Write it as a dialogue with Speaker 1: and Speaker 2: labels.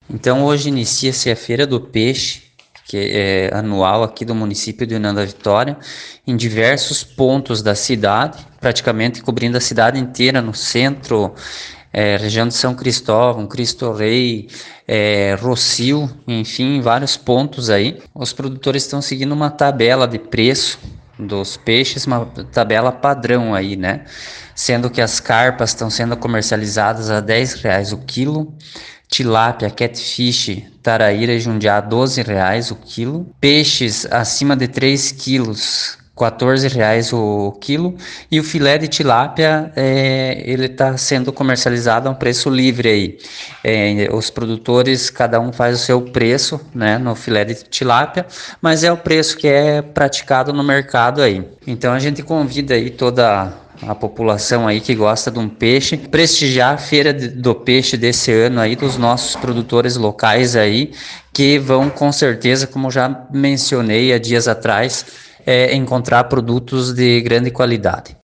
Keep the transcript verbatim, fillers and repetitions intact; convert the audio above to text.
Speaker 1: Então hoje inicia-se a Feira do Peixe, que é anual aqui do município de União da Vitória, em diversos pontos da cidade, praticamente cobrindo a cidade inteira, no centro, é, região de São Cristóvão, Cristo Rei, é, Rossio, enfim, vários pontos aí. Os produtores estão seguindo uma tabela de preço dos peixes, uma tabela padrão aí, né? Sendo que as carpas estão sendo comercializadas a dez reais o quilo, tilápia, catfish, taraíra e jundiá doze reais o quilo, peixes acima de três quilos quatorze reais o quilo, e o filé de tilápia é, ele está sendo comercializado a um preço livre aí. É, os produtores, cada um faz o seu preço, né, no filé de tilápia, mas é o preço que é praticado no mercado aí. Então a gente convida aí toda a população aí que gosta de um peixe, prestigiar a Feira do Peixe desse ano aí, dos nossos produtores locais aí, que vão com certeza, como já mencionei há dias atrás, é, encontrar produtos de grande qualidade.